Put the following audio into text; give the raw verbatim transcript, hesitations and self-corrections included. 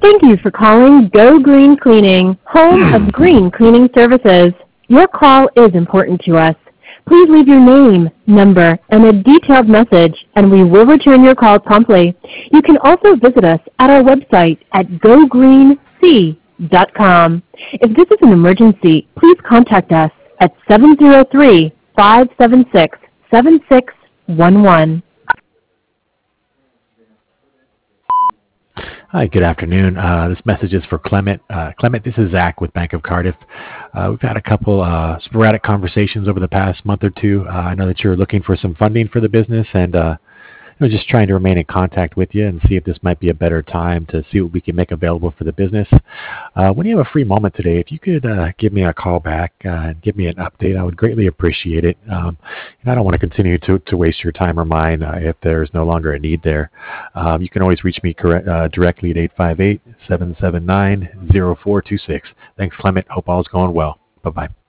Thank you for calling Go Green Cleaning, home of green cleaning services. Your call is important to us. Please leave your name, number, and a detailed message, and we will return your call promptly. You can also visit us at our website at go green c dot com. If this is an emergency, please contact us at seven zero three, five seven six, seven six one one. Hi, good afternoon. Uh, this message is for Clement. Uh, Clement, this is Zach with Bank of Cardiff. Uh, we've had a couple uh, sporadic conversations over the past month or two. Uh, I know that you're looking for some funding for the business, and uh, I was just trying to remain in contact with you and see if this might be a better time to see what we can make available for the business. Uh, when you have a free moment today, if you could uh, give me a call back uh, and give me an update, I would greatly appreciate it. Um, and I don't want to continue to, to waste your time or mine uh, if there's no longer a need there. Um, you can always reach me correct, uh, directly at eight five eight, seven seven nine, zero four two six. Thanks, Clement. Hope all's going well. Bye-bye.